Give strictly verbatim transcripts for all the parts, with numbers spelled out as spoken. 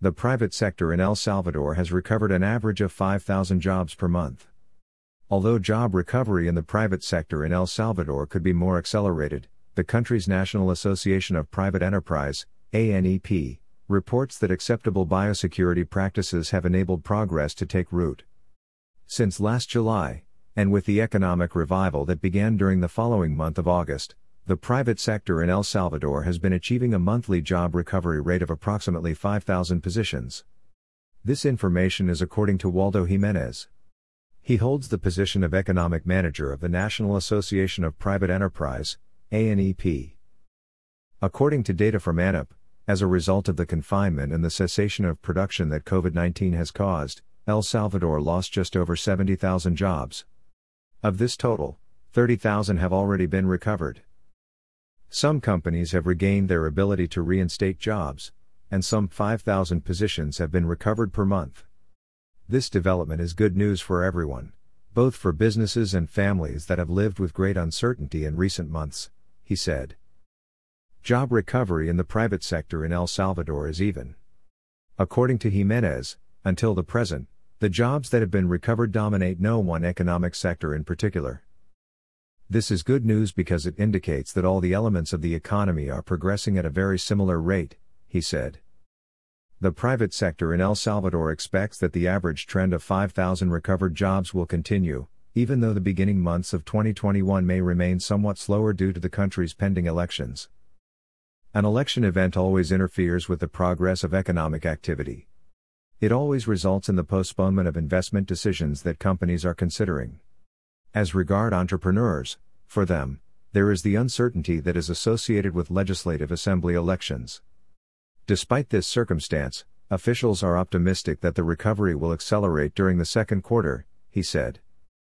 The private sector in El Salvador has recovered an average of five thousand jobs per month. Although job recovery in the private sector in El Salvador could be more accelerated, the country's National Association of Private Enterprise, A N E P, reports that acceptable biosecurity practices have enabled progress to take root. Since last July, and with the economic revival that began during the following month of August, the private sector in El Salvador has been achieving a monthly job recovery rate of approximately five thousand positions. This information is according to Waldo Jimenez. He holds the position of Economic Manager of the National Association of Private Enterprise, A N E P. According to data from A N E P, as a result of the confinement and the cessation of production that COVID nineteen has caused, El Salvador lost just over seventy thousand jobs. Of this total, thirty thousand have already been recovered. Some companies have regained their ability to reinstate jobs, and some five thousand positions have been recovered per month. This development is good news for everyone, both for businesses and families that have lived with great uncertainty in recent months, he said. Job recovery in the private sector in El Salvador is even. According to Jimenez, until the present, the jobs that have been recovered dominate no one economic sector in particular. This is good news because it indicates that all the elements of the economy are progressing at a very similar rate, he said. The private sector in El Salvador expects that the average trend of five thousand recovered jobs will continue, even though the beginning months of twenty twenty-one may remain somewhat slower due to the country's pending elections. An election event always interferes with the progress of economic activity. It always results in the postponement of investment decisions that companies are considering. As regard entrepreneurs, for them, there is the uncertainty that is associated with legislative assembly elections. Despite this circumstance, officials are optimistic that the recovery will accelerate during the second quarter, he said.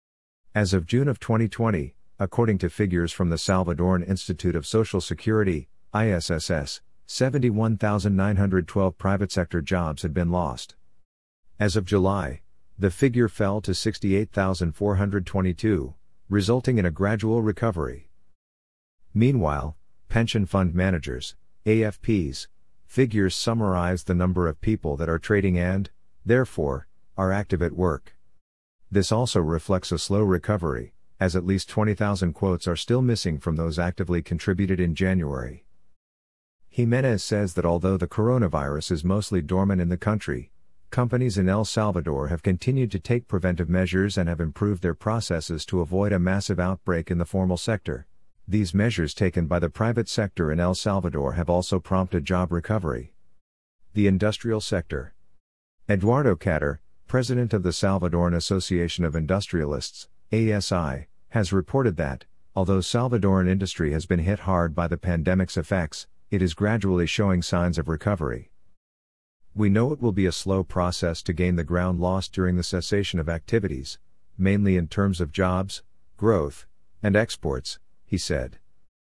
As of June of twenty twenty, according to figures from the Salvadoran Institute of Social Security, I S S S, seventy-one thousand nine hundred twelve private sector jobs had been lost. As of July, the figure fell to sixty-eight thousand four hundred twenty-two, resulting in a gradual recovery. Meanwhile, pension fund managers, A F Ps, figures summarize the number of people that are trading and, therefore, are active at work. This also reflects a slow recovery, as at least twenty thousand quotes are still missing from those actively contributed in January. Jimenez says that although the coronavirus is mostly dormant in the country, companies in El Salvador have continued to take preventive measures and have improved their processes to avoid a massive outbreak in the formal sector. These measures taken by the private sector in El Salvador have also prompted job recovery. The industrial sector. Eduardo Catter, president of the Salvadoran Association of Industrialists, A S I, has reported that, although Salvadoran industry has been hit hard by the pandemic's effects, it is gradually showing signs of recovery. We know it will be a slow process to gain the ground lost during the cessation of activities, mainly in terms of jobs, growth, and exports, he said.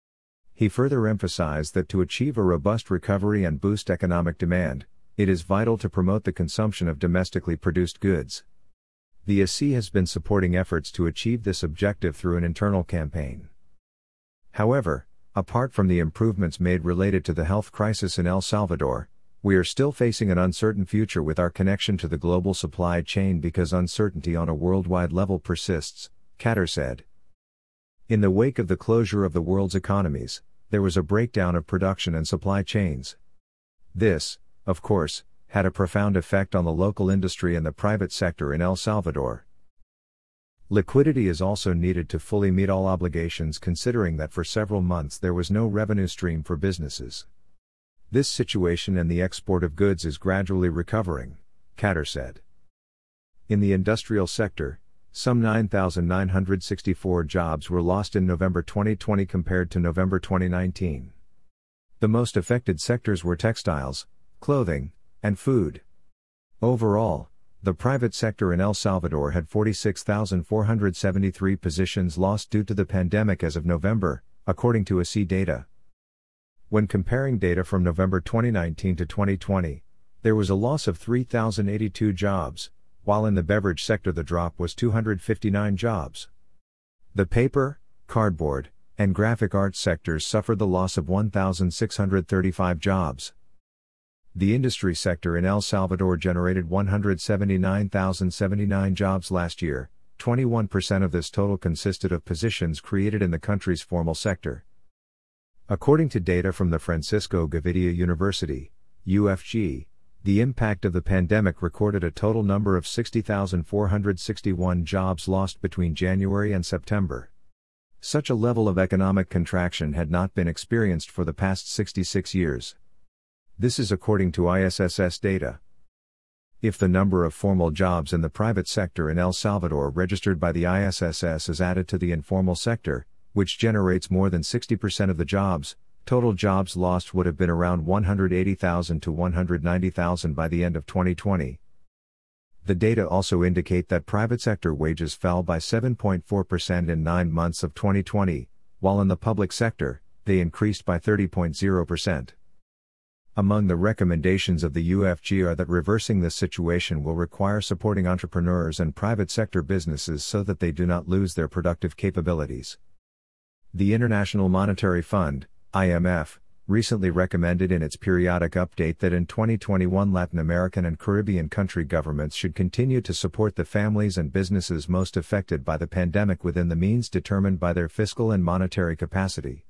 He further emphasized that to achieve a robust recovery and boost economic demand, it is vital to promote the consumption of domestically produced goods. The A S I has been supporting efforts to achieve this objective through an internal campaign. However, apart from the improvements made related to the health crisis in El Salvador, we are still facing an uncertain future with our connection to the global supply chain because uncertainty on a worldwide level persists, Catter said. In the wake of the closure of the world's economies, there was a breakdown of production and supply chains. This, of course, had a profound effect on the local industry and the private sector in El Salvador. Liquidity is also needed to fully meet all obligations, considering that for several months there was no revenue stream for businesses. This situation and the export of goods is gradually recovering, Catter said. In the industrial sector, some nine thousand nine hundred sixty-four jobs were lost in November twenty twenty compared to November twenty nineteen. The most affected sectors were textiles, clothing, and food. Overall, the private sector in El Salvador had forty-six thousand four hundred seventy-three positions lost due to the pandemic as of November, according to A S I data. When comparing data from November twenty nineteen to twenty twenty, there was a loss of three thousand eighty-two jobs, while in the beverage sector the drop was two hundred fifty-nine jobs. The paper, cardboard, and graphic arts sectors suffered the loss of one thousand six hundred thirty-five jobs. The industry sector in El Salvador generated one hundred seventy-nine thousand seventy-nine jobs last year. twenty-one percent of this total consisted of positions created in the country's formal sector. According to data from the Francisco Gavidia University, U F G, the impact of the pandemic recorded a total number of sixty thousand four hundred sixty-one jobs lost between January and September. Such a level of economic contraction had not been experienced for the past sixty-six years. This is according to I S S S data. If the number of formal jobs in the private sector in El Salvador registered by the I S S S is added to the informal sector, which generates more than sixty percent of the jobs, total jobs lost would have been around one hundred eighty thousand to one hundred ninety thousand by the end of twenty twenty. The data also indicate that private sector wages fell by seven point four percent in nine months of twenty twenty, while in the public sector, they increased by thirty point zero percent. Among the recommendations of the U F G are that reversing this situation will require supporting entrepreneurs and private sector businesses so that they do not lose their productive capabilities. The International Monetary Fund, I M F, recently recommended in its periodic update that in twenty twenty-one Latin American and Caribbean country governments should continue to support the families and businesses most affected by the pandemic within the means determined by their fiscal and monetary capacity.